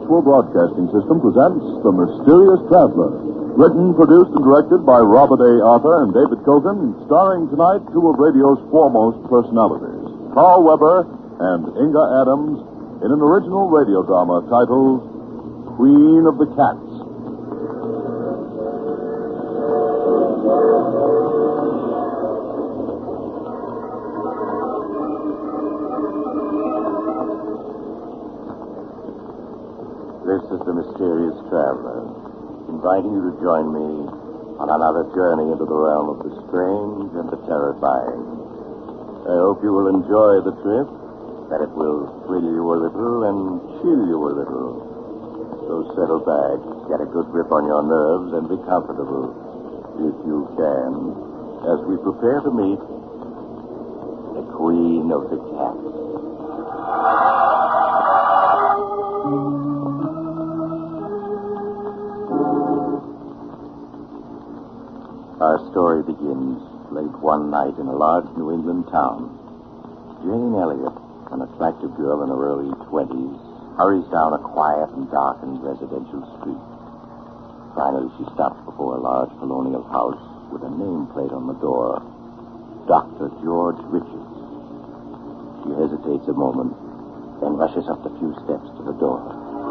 National Broadcasting System presents The Mysterious Traveler. Written, produced, and directed by Robert A. Arthur and David Kogan, starring tonight two of radio's foremost personalities, Carl Weber and Inga Adams, in an original radio drama titled Queen of the Cats. This is the Mysterious Traveler, inviting you to join me on another journey into the realm of the strange and the terrifying. I hope you will enjoy the trip, that it will thrill you a little and chill you a little. So settle back, get a good grip on your nerves, and be comfortable, if you can, as we prepare to meet the Queen of the Cats. Our story begins late one night in a large New England town. Jane Elliott, an attractive girl in her early 20s, hurries down a quiet and darkened residential street. Finally, she stops before a large colonial house with a nameplate on the door, Dr. George Richards. She hesitates a moment, then rushes up the few steps to the door.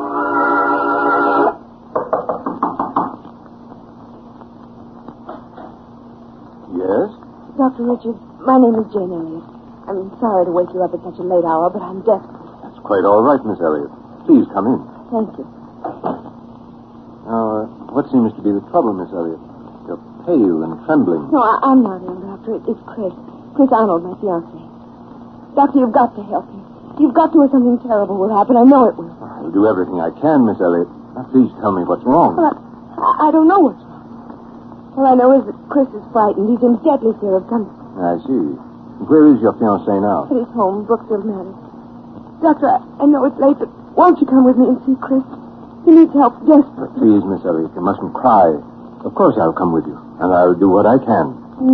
Yes? Dr. Richards, my name is Jane Elliott. I'm sorry to wake you up at such a late hour, but I'm desperate. That's quite all right, Miss Elliott. Please come in. Thank you. Now, what seems to be the trouble, Miss Elliott? You're pale and trembling. No, I'm not ill, Doctor. It's Chris. Chris Arnold, my fiancé. Doctor, you've got to help me. You've got to, or something terrible will happen. I know it will. I'll do everything I can, Miss Elliott. Now, please tell me what's wrong. Well, I don't know what's wrong. All I know is that Chris is frightened. He seems deadly fear of something. I see. Where is your fiancé now? At his home, Brookfield Manor. Doctor, I know it's late, but won't you come with me and see Chris? He needs help desperately. Please, Miss Elliott, you mustn't cry. Of course I'll come with you, and I'll do what I can.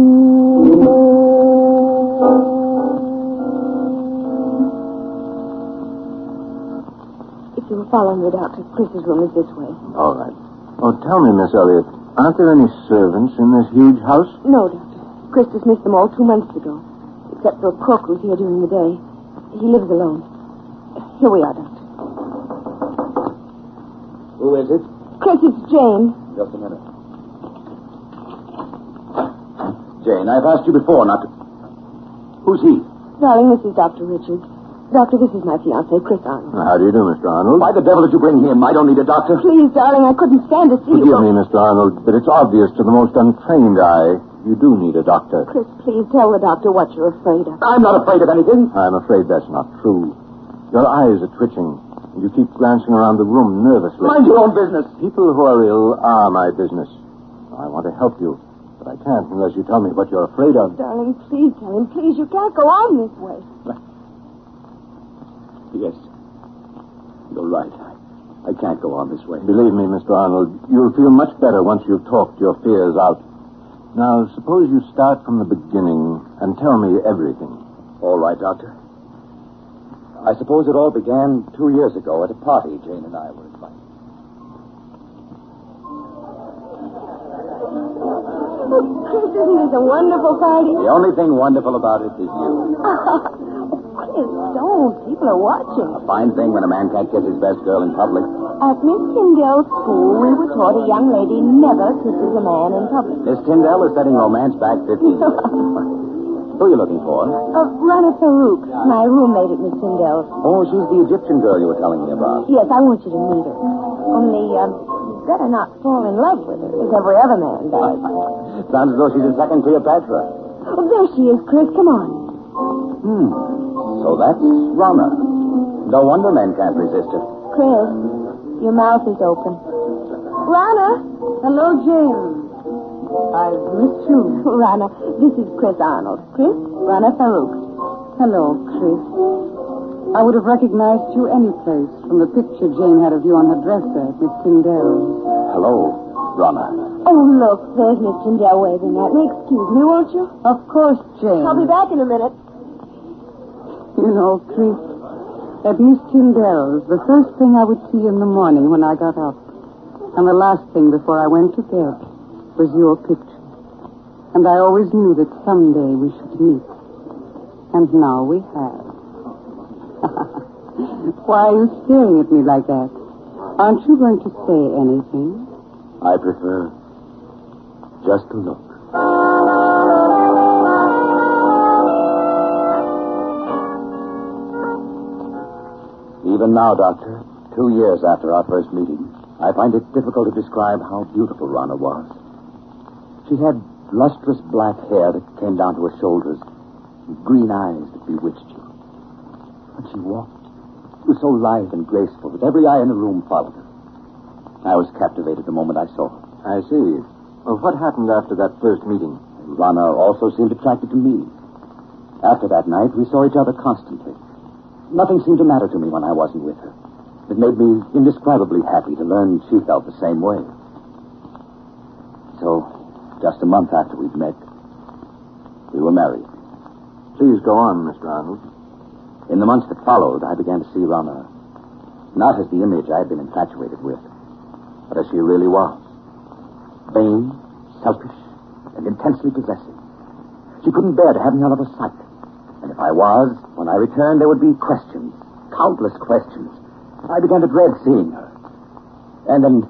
If you will follow me, Doctor, Chris's room is this way. All right. Oh, tell me, Miss Elliott, aren't there any servants in this huge house? No, Doctor. Chris dismissed them all 2 months ago, except for a cook who's here during the day. He lives alone. Here we are, Doctor. Who is it? Chris, it's Jane. Just a minute. Jane, I've asked you before not to... Who's he? Darling, this is Dr. Richards. Doctor, this is my fiancé, Chris Arnold. How do you do, Mr. Arnold? Why the devil did you bring him? I don't need a doctor. Please, darling, I couldn't stand to see you. Forgive me, Mr. Arnold, but it's obvious to the most untrained eye you do need a doctor. Chris, please tell the doctor what you're afraid of. I'm not afraid of anything. I'm afraid that's not true. Your eyes are twitching, and you keep glancing around the room nervously. Mind your own business. People who are ill are my business. I want to help you, but I can't unless you tell me what you're afraid of. Darling, please tell him. Please, you can't go on this way. Yes. You're right. I can't go on this way. Believe me, Mr. Arnold, you'll feel much better once you've talked your fears out. Now, suppose you start from the beginning and tell me everything. All right, Doctor. I suppose it all began 2 years ago at a party Jane and I were invited. Oh, Chris, isn't this a wonderful party? The only thing wonderful about it is you. Chris, don't. People are watching. A fine thing when a man can't kiss his best girl in public. At Miss Tyndall's school, we were taught a young lady never kisses a man in public. Miss Tyndall is setting romance back 15 years. Who are you looking for? Rana Farouk, my roommate at Miss Tyndall's. Oh, she's the Egyptian girl you were telling me about. Yes, I want you to meet her. Only, you better not fall in love with her, as every other man does. Sounds as though she's a second Cleopatra. Oh, there she is, Chris. Come on. So that's Rana. No wonder men can't resist her. Chris, your mouth is open. Rana! Hello, Jane. I've missed you. Rana, this is Chris Arnold. Chris, Rana Farouk. Hello, Chris. I would have recognized you any place from the picture Jane had of you on her dresser at Miss Tyndall's. Hello, Rana. Oh, look, there's Miss Tyndall waving at me. Excuse me, won't you? Of course, Jane. I'll be back in a minute. You know, Chris, At Miss Tyndall's, the first thing I would see in the morning when I got up, and the last thing before I went to bed, was your picture. And I always knew that someday we should meet. And now we have. Why are you staring at me like that? Aren't you going to say anything? I prefer just to look. Even now, Doctor, 2 years after our first meeting, I find it difficult to describe how beautiful Rana was. She had lustrous black hair that came down to her shoulders, and green eyes that bewitched you. When she walked, she was so lithe and graceful that every eye in the room followed her. I was captivated the moment I saw her. I see. Well, what happened after that first meeting? Rana also seemed attracted to me. After that night, we saw each other constantly. Nothing seemed to matter to me when I wasn't with her. It made me indescribably happy to learn she felt the same way. So, just a month after we'd met, we were married. Please go on, Mr. Arnold. In the months that followed, I began to see Rana not as the image I had been infatuated with, but as she really was. Vain, selfish, and intensely possessive. She couldn't bear to have me out of her sight. And if I was, when I returned, there would be questions. Countless questions. I began to dread seeing her. And then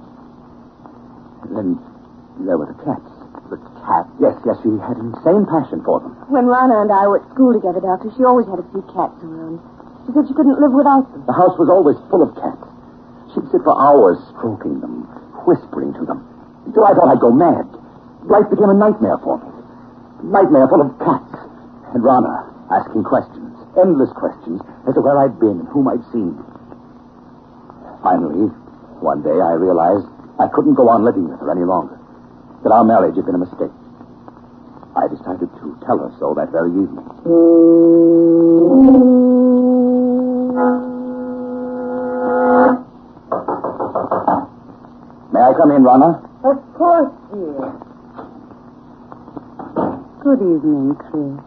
there were the cats. The cat? Yes, she had an insane passion for them. When Rana and I were at school together, Doctor, she always had a few cats around. She said she couldn't live without them. The house was always full of cats. She'd sit for hours stroking them, whispering to them, until I thought I'd go mad. Life became a nightmare for me. A nightmare full of cats. And Rana asking questions, endless questions, as to where I'd been and whom I'd seen. Finally, one day I realized I couldn't go on living with her any longer, that our marriage had been a mistake. I decided to tell her so that very evening. May I come in, Rana? Of course, dear. Good evening, Chris.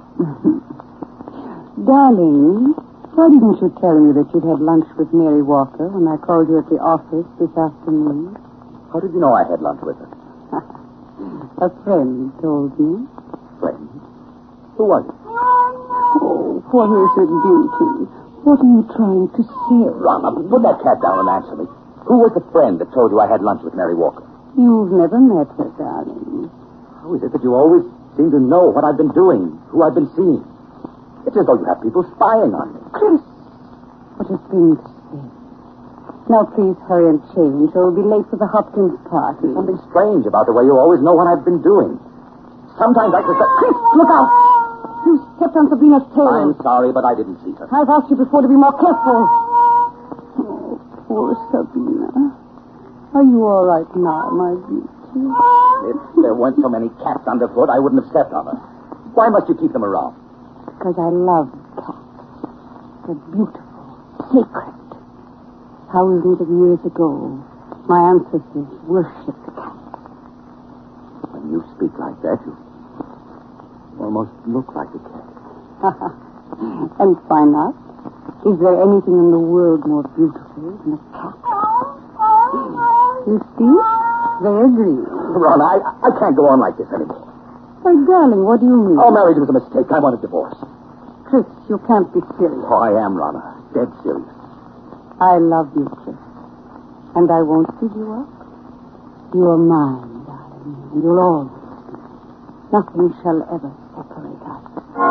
Darling, why didn't you tell me that you'd had lunch with Mary Walker when I called you at the office this afternoon? How did you know I had lunch with her? A friend told me. Friend? Who was it? Oh, what is it, Beauty? What are you trying to say? Rana, put that cat down and answer me. Who was the friend that told you I had lunch with Mary Walker? You've never met her, darling. How is it that you always seem to know what I've been doing, who I've been seeing? It's as though you have people spying on me. Chris, what a thing to say. Now, please hurry and change, or we'll be late for the Hopkins party. Something strange about the way you always know what I've been doing. Sometimes I suspect... Chris, look out! You stepped on Sabrina's tail. I'm sorry, but I didn't see her. I've asked you before to be more careful. Oh, poor Sabrina. Are you all right now, my beauty? If there weren't so many cats underfoot, I wouldn't have stepped on her. Why must you keep them around? Because I love cats. They're beautiful, sacred. Thousands of years ago, my ancestors worshipped cats. When you speak like that, you almost look like a cat. And why not? Is there anything in the world more beautiful than a cat? You see? They agree. Rona, I can't go on like this anymore. My darling, what do you mean? Our marriage was a mistake. I want a divorce. Chris, you can't be serious. Oh, I am, Rona. Dead serious. I love you, Chris. And I won't give you up. You are mine, darling. And you'll always be. Nothing shall ever separate us.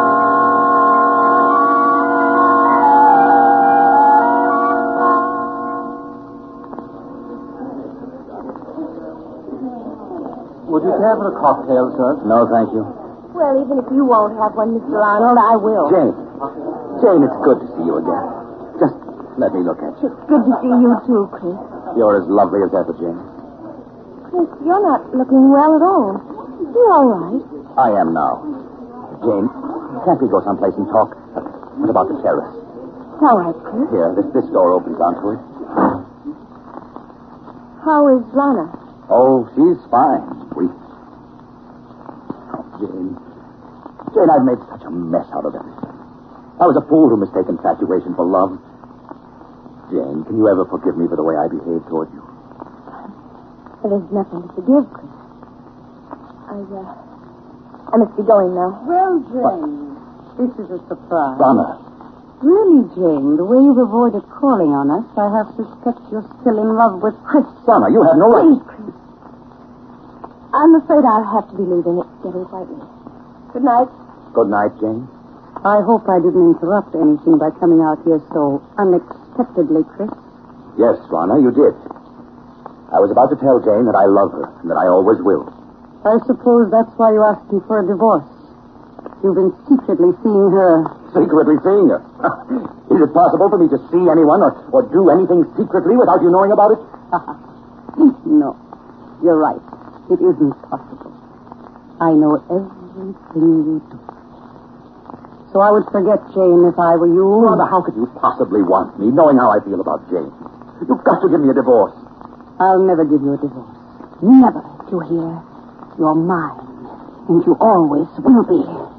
Would you care for a cocktail, sir? No, thank you. Well, even if you won't have one, Mr. Arnold, I will. Jane, it's good to see you again. Just let me look at you. It's good to see you, too, Chris. You're as lovely as ever, Jane. Chris, you're not looking well at all. You all right? I am now. Jane, can't we go someplace and talk? What about the terrace? All right, Chris. Here, this door opens onto it. How is Lana? Oh, she's fine. Jane, I've made such a mess out of everything. I was a fool to mistake infatuation for love. Jane, can you ever forgive me for the way I behaved toward you? Well, there's nothing to forgive, Chris. I must be going now. Well, Jane, this is a surprise. Donna. Really, Jane, the way you've avoided calling on us, I have suspect you're still in love with Chris. Donna, you have no right. Please, Chris. I'm afraid I'll have to be leaving. It's getting quite late. Good night. Good night, Jane. I hope I didn't interrupt anything by coming out here so unexpectedly, Chris. Yes, Donna, you did. I was about to tell Jane that I love her and that I always will. I suppose that's why you asked me for a divorce. You've been secretly seeing her. Secretly seeing her? Is it possible for me to see anyone or do anything secretly without you knowing about it? No, you're right. It isn't possible. I know everything you do. So I would forget Jane if I were you. Rhonda, how could you possibly want me, knowing how I feel about Jane? You've got to give me a divorce. I'll never give you a divorce. Never, do you hear? You're mine, and you always will be.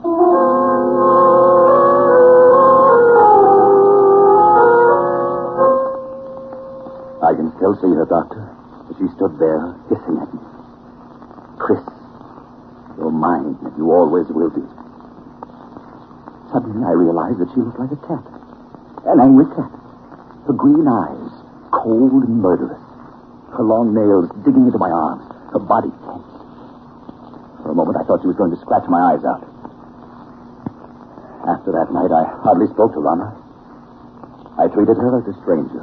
I can still see her, Doctor. She stood there, hissing at me. Chris, you're mine, and you always will be. Suddenly I realized that she looked like a cat. An angry cat. Her green eyes, cold and murderous. Her long nails digging into my arms. Her body tense. For a moment I thought she was going to scratch my eyes out. After that night, I hardly spoke to Rana. I treated her as a stranger.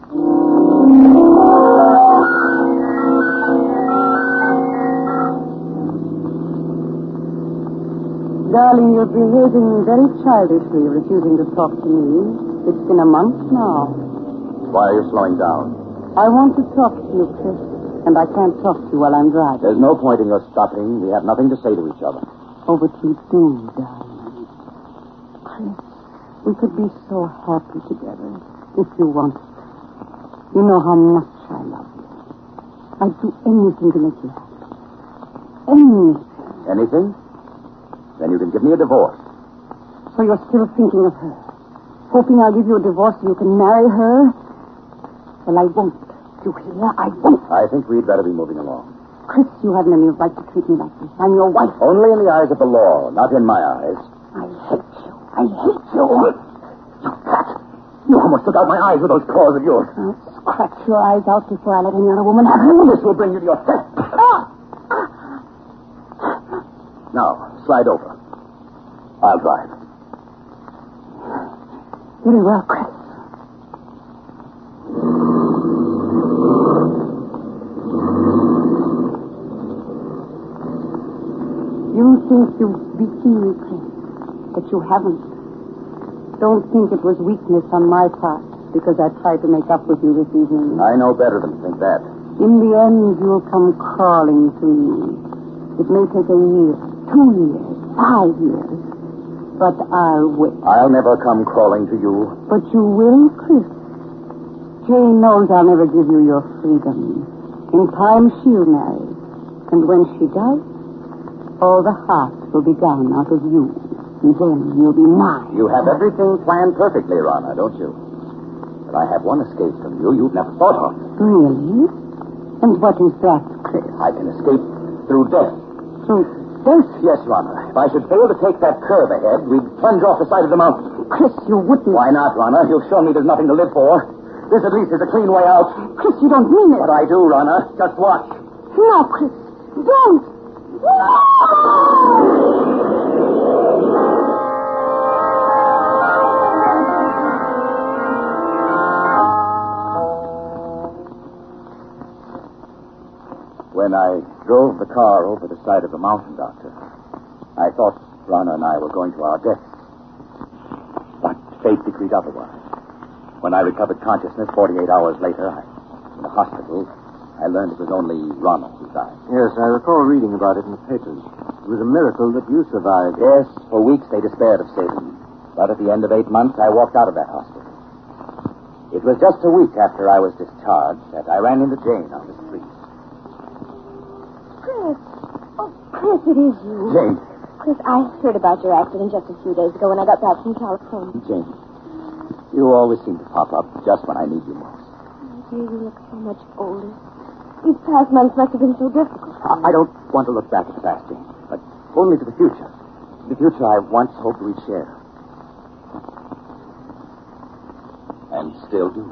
Darling, you're behaving very childishly, refusing to talk to me. It's been a month now. Why are you slowing down? I want to talk to you, Chris, and I can't talk to you while I'm driving. There's no point in your stopping. We have nothing to say to each other. Oh, but you do, darling. Chris, we could be so happy together if you wanted. You know how much I love you. I'd do anything to make you happy. Anything. Anything? Then you can give me a divorce. So you're still thinking of her? Hoping I'll give you a divorce so you can marry her? Well, I won't. You hear? I won't. I think we'd better be moving along. Chris, you haven't any right to treat me like this. I'm your wife. Only in the eyes of the law, not in my eyes. I hate you. I hate you. You cat. You almost took out my eyes with those claws of yours. I'll scratch your eyes out before I let any other woman have you. This will bring you to your death. Now, slide over. I'll drive. Very well, Chris. You think you've beaten me, Chris, but you haven't. Don't think it was weakness on my part because I tried to make up with you this evening. I know better than to think that. In the end, you'll come crawling to me. It may take a year, 2 years, 5 years, but I'll wait. I'll never come crawling to you. But you will, Chris. Jane knows I'll never give you your freedom. In time, she'll marry. And when she does, all the heart will be gone out of you. And then you'll be mine. You have everything planned perfectly, Rana, don't you? But I have one escape from you you've never thought of. Really? And what is that, Chris? I can escape through death. Through death? Yes, Rana. If I should fail to take that curve ahead, we'd plunge off the side of the mountain. Chris, you wouldn't. Why not, Rana? You've shown me there's nothing to live for. This at least is a clean way out. Chris, you don't mean it. But I do, Rana. Just watch. No, Chris. Don't. No! When I drove the car over the side of the mountain, Doctor, I thought Rana and I were going to our deaths. But fate decreed otherwise. When I recovered consciousness 48 hours later, in the hospital, I learned it was only Rana who died. Yes, I recall reading about it in the papers. It was a miracle that you survived. Yes, for weeks they despaired of saving me. But at the end of 8 months, I walked out of that hospital. It was just a week after I was discharged that I ran into Jane on the street. Chris. Oh, Chris, it is you. Jane. Chris, I heard about your accident just a few days ago when I got back from California. Jane. You always seem to pop up just when I need you most. Oh, dear, you look so much older. These past months must have been so difficult. I don't want to look back at past, Jane, but only to the future. The future I once hoped we'd share. And still do.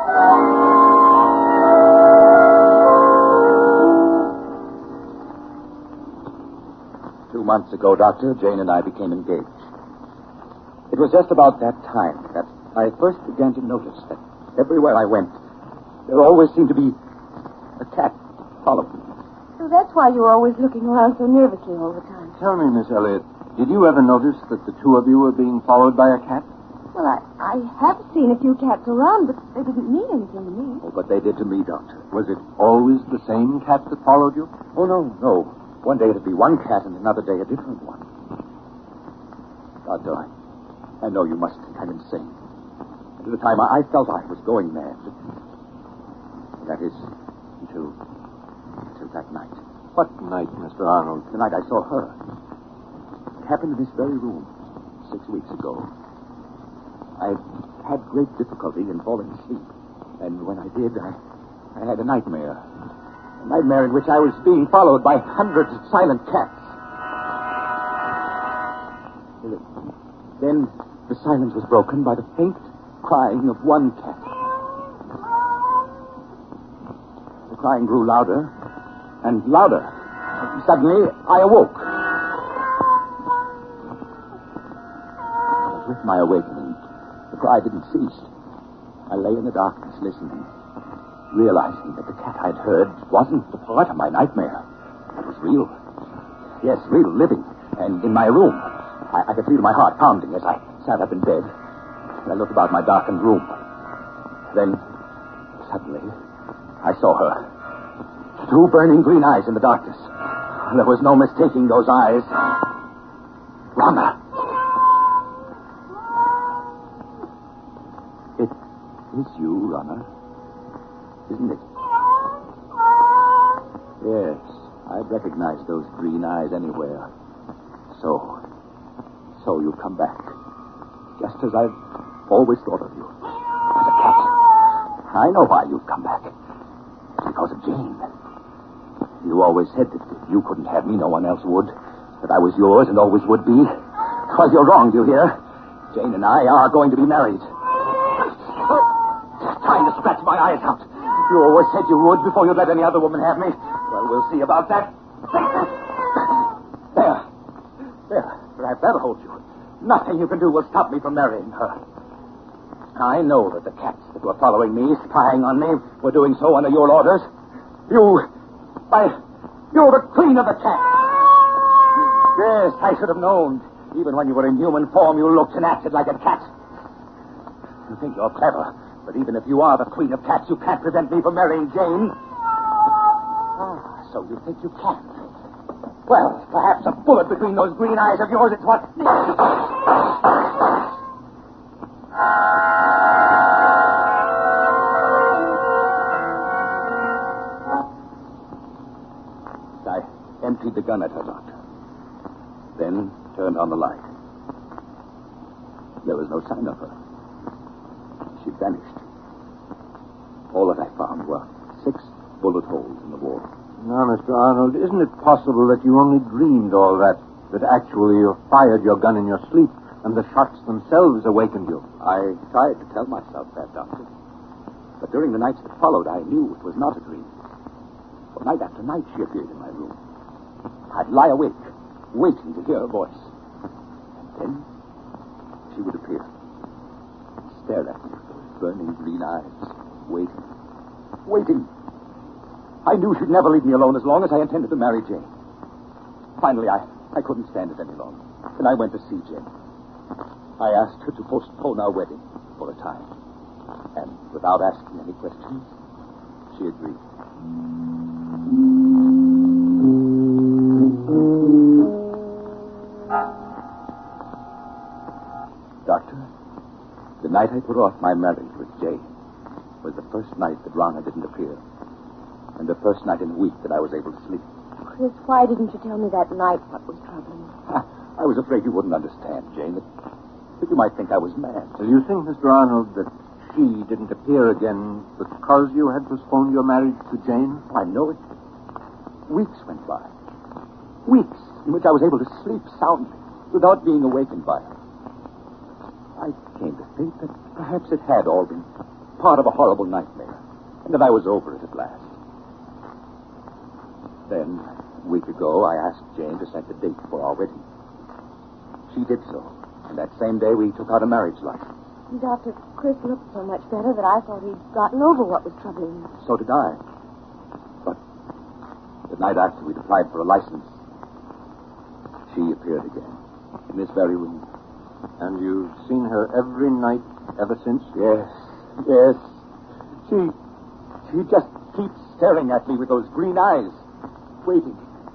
2 months ago, Doctor, Jane and I became engaged. It was just about that time that I first began to notice that everywhere I went, there always seemed to be a cat following me. So that's why you were always looking around so nervously all the time. Tell me, Miss Elliott, did you ever notice that the two of you were being followed by a cat? Well, I have seen a few cats around, but they didn't mean anything to me. Oh, but they did to me, Doctor. Was it always the same cat that followed you? Oh, no. One day it'd be one cat and another day a different one. Doctor, I know you must think I'm insane. At the time, I felt I was going mad. That is, until that night. What night, Mr. Arnold? The night I saw her. It happened in this very room 6 weeks ago. I had great difficulty in falling asleep. And when I did, I had a nightmare. A nightmare in which I was being followed by hundreds of silent cats. Then the silence was broken by the faint crying of one cat. The crying grew louder and louder. Suddenly, I awoke. But with my awakening, the cry didn't cease. I lay in the darkness listening, realizing that the cat I'd heard wasn't a part of my nightmare. It was real. Yes, real, living, and in my room. I could feel my heart pounding as I sat up in bed. I looked about my darkened room. Then, suddenly, I saw her. 2 burning green eyes in the darkness. There was no mistaking those eyes. Rhonda. It is you, Rhonda. Isn't it? Yes, I'd recognize those green eyes anywhere. So you come back. Just as I've always thought of you. As a cat. I know why you've come back. It's because of Jane. You always said that if you couldn't have me, no one else would. That I was yours and always would be. Well, you're wrong, you hear? Jane and I are going to be married. Trying to scratch my eyes out. You always said you would before you'd let any other woman have me. Well, we'll see about that. There. Perhaps that'll hold you. Nothing you can do will stop me from marrying her. I know that the cats that were following me, spying on me, were doing so under your orders. You're the queen of the cats. Yes, I should have known. Even when you were in human form, you looked and acted like a cat. You think you're clever, but even if you are the queen of cats, you can't prevent me from marrying Jane. So you think you can? Well, perhaps a bullet between those green eyes of yours is what... I emptied the gun at her, Doctor. Then turned on the light. There was no sign of her. She vanished. All that I found were 6 bullet holes in the wall. Now, Mr. Arnold, isn't it possible that you only dreamed all that actually you fired your gun in your sleep and the shots themselves awakened you? I tried to tell myself that, Doctor. But during the nights that followed, I knew it was not a dream. For night after night, she appeared in my room. I'd lie awake, waiting to hear her voice. And then she would appear, stare at me with those burning green eyes, waiting. I knew she'd never leave me alone as long as I intended to marry Jane. Finally, I couldn't stand it any longer, and I went to see Jane. I asked her to postpone our wedding for a time, and without asking any questions, she agreed. Doctor, the night I put off my marriage with Jane was the first night that Rhonda didn't appear. And the first night in a week that I was able to sleep. Chris, why didn't you tell me that night what was troubling you? I was afraid you wouldn't understand, Jane. You might think I was mad. Do you think, Mr. Arnold, that she didn't appear again because you had postponed your marriage to Jane? I know it. Weeks went by. Weeks in which I was able to sleep soundly without being awakened by her. I came to think that perhaps it had all been part of a horrible nightmare, and that I was over it at last. Then, a week ago, I asked Jane to set the date for our wedding. She did so, and that same day we took out a marriage license. Dr. Chris looked so much better that I thought he'd gotten over what was troubling him. So did I. But the night after we'd applied for a license, she appeared again in this very room. And you've seen her every night ever since? Yes. She just keeps staring at me with those green eyes. Waiting.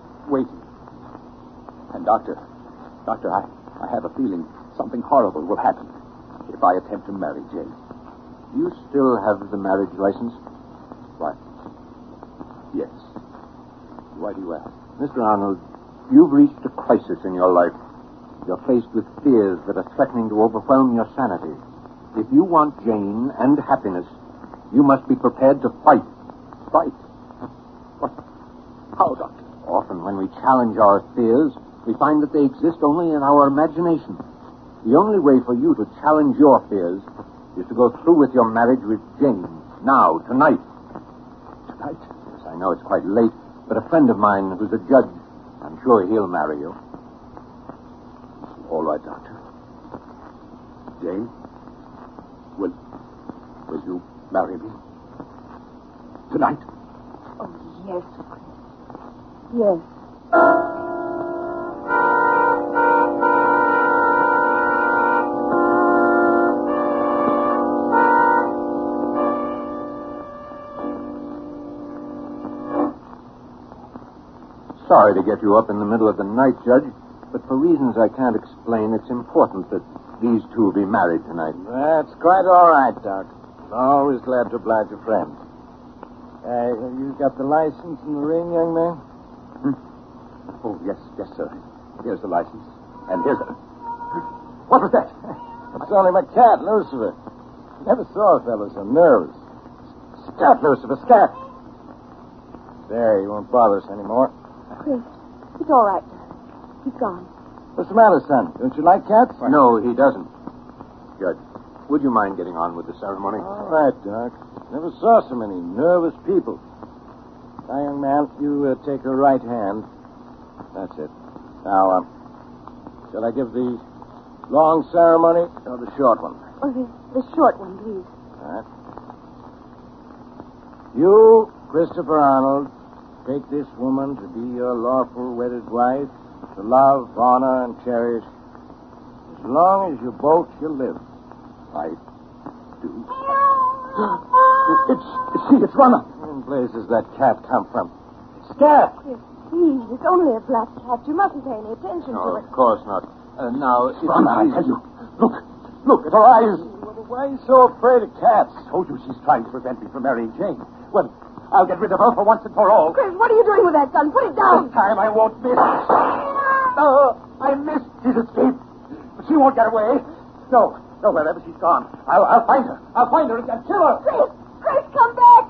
And Doctor, I have a feeling something horrible will happen if I attempt to marry Jane. You still have the marriage license? Why? Yes. Why do you ask? Mr. Arnold, you've reached a crisis in your life. You're faced with fears that are threatening to overwhelm your sanity. If you want Jane and happiness, you must be prepared to fight. Fight? What? How, Doctor? Often when we challenge our fears, we find that they exist only in our imagination. The only way for you to challenge your fears is to go through with your marriage with Jane. Now, tonight. Tonight? Yes, I know it's quite late, but a friend of mine who's a judge, I'm sure he'll marry you. All right, Doctor. Jane, will you marry me? Tonight? Oh, yes, Chris. Yes. Sorry to get you up in the middle of the night, Judge, but for reasons I can't explain, it's important that these two be married tonight. That's quite all right, Doc. Always glad to oblige a friend. You got the license and the ring, young man? Oh, yes, sir. Here's the license. And here's the... What was that? It's only my cat, Lucifer. Never saw a fellow so nervous. Scat, Lucifer, scat. There, he won't bother us anymore. Chris, it's all right, Dad. He's gone. What's the matter, son? Don't you like cats? No, he doesn't. Judge, would you mind getting on with the ceremony? All right, Doc. Never saw so many nervous people. Now, young man, you take her right hand. That's it. Now, shall I give the long ceremony or the short one? Oh, the short one, please. All right. You, Christopher Arnold, take this woman to be your lawful wedded wife, to love, honor, and cherish as long as you both shall live. I do. It's Runner. Where in places that cat come from? Scat! Chris, please, it's only a black cat. You mustn't pay any attention to No, it. of course not. Now, It's Runner, I tell you. Look at her eyes. Why are you so afraid of cats? I told you she's trying to prevent me from marrying Jane. Well, I'll get rid of her for once and for all. Chris, what are you doing with that gun? Put it down. This time I won't miss. No, I missed. She's escaped. But she won't get away. No, wherever she's gone. I'll find her. I'll find her and kill her. Chris, come back.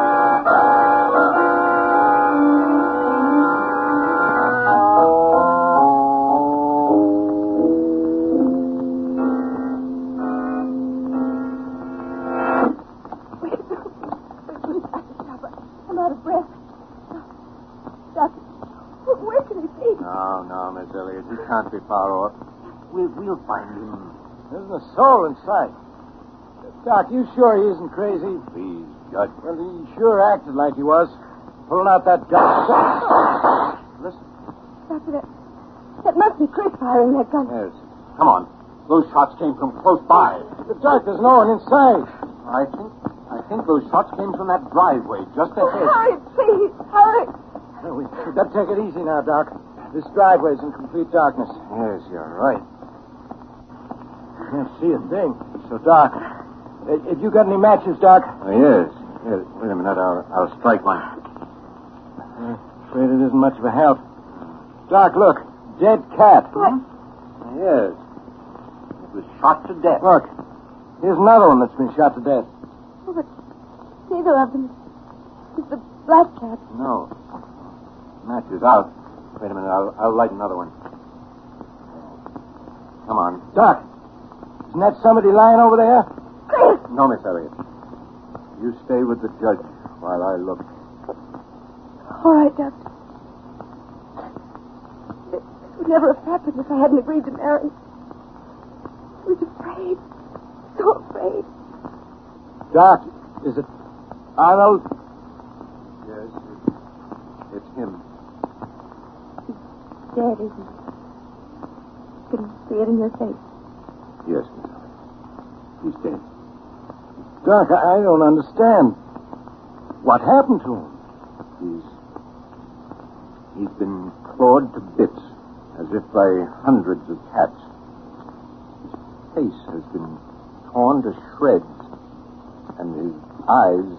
I'm out of breath. Doctor, where can he be? No, Miss Elliott. He can't be far off. We'll find him. There isn't a soul in sight. Doc, you sure he isn't crazy? Please, Judge. Well, he sure acted like he was. Pulling out that gun. Listen. Doctor, that must be Chris firing that gun. Yes. Come on. Those shots came from close by. The dark, there's no one inside. I think those shots came from that driveway just ahead. Hurry, please, hurry. We better take it easy now, Doc. This driveway's in complete darkness. Yes, you're right. Can't see a thing. So, Doc, have you got any matches, Doc? Oh, yes. Wait a minute. I'll strike one. Afraid it isn't much of a help. Doc, look. Dead cat. What? Yes. was shot to death. Look, here's another one that's been shot to death. Oh, but neither of them is the black cat. No. Match is out. Wait a minute. I'll light another one. Come on. Doc, isn't that somebody lying over there? Chris! No, Miss Elliott. You stay with the judge while I look. All right, Doctor. This would never have happened if I hadn't agreed to marry. I was afraid. So afraid. Doc, is it Arnold? Yes, it's him. He's dead, isn't he? You can see it in your face. Yes, Miss Elliott. He's dead. Doc, I don't understand. What happened to him? He's been clawed to bits, as if by hundreds of cats. His face has been torn to shreds, and his eyes...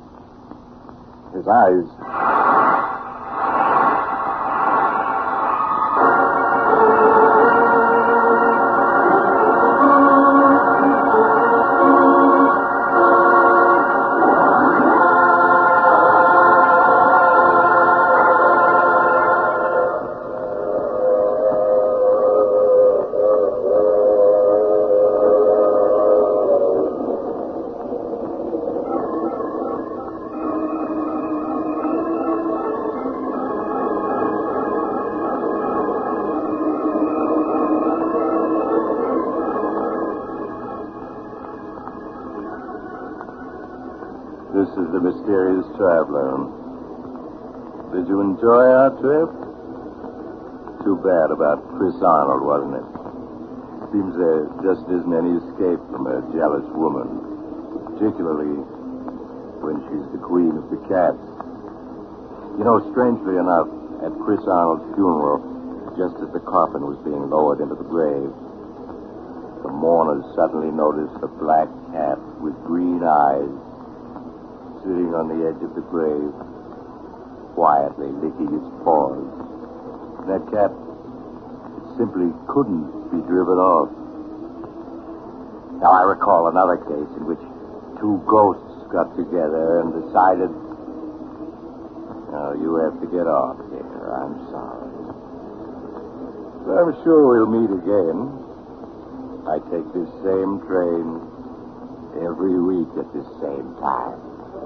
This is the Mysterious Traveler. Did you enjoy our trip? Too bad about Chris Arnold, wasn't it? Seems there just isn't any escape from a jealous woman, particularly when she's the queen of the cats. You know, strangely enough, at Chris Arnold's funeral, just as the coffin was being lowered into the grave, the mourners suddenly noticed a black cat with green eyes sitting on the edge of the grave, quietly licking its paws. That cat simply couldn't be driven off. Now, I recall another case in which two ghosts got together and decided, "No, you have to get off here. I'm sorry. But I'm sure we'll meet again. I take this same train every week at this same time."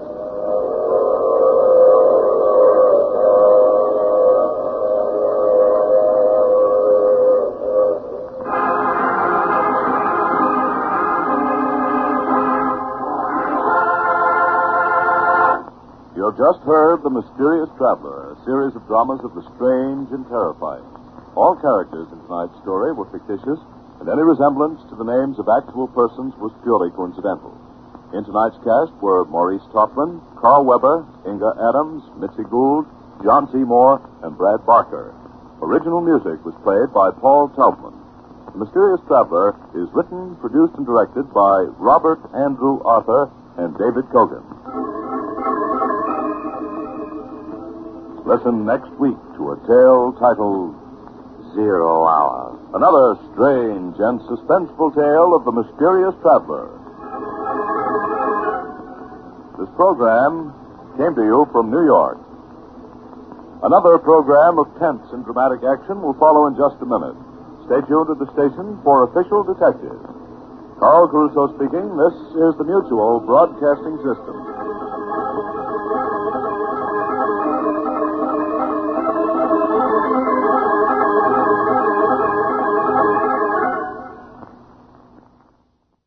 You have just heard The Mysterious Traveler, a series of dramas of the strange and terrifying. All characters in tonight's story were fictitious, and any resemblance to the names of actual persons was purely coincidental. In tonight's cast were Maurice Topman, Carl Weber, Inga Adams, Mitzi Gould, John Seymour, and Brad Barker. Original music was played by Paul Taubman. The Mysterious Traveler is written, produced, and directed by Robert Andrew Arthur and David Kogan. Listen next week to a tale titled 0 Hour. Another strange and suspenseful tale of the Mysterious Traveler. This program came to you from New York. Another program of tense and dramatic action will follow in just a minute. Stay tuned to the station for Official Detective. Carl Caruso speaking. This is the Mutual Broadcasting System.